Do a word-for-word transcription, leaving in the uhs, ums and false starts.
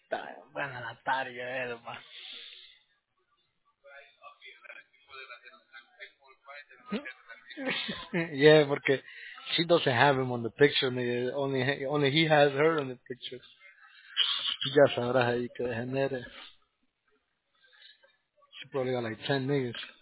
Está buena la tarde, eh, man. Yeah, porque she doesn't have him on the picture, nigga. Only, only he has her on the picture. Ya sabrás ahí que de genere. She probably got like ten niggas.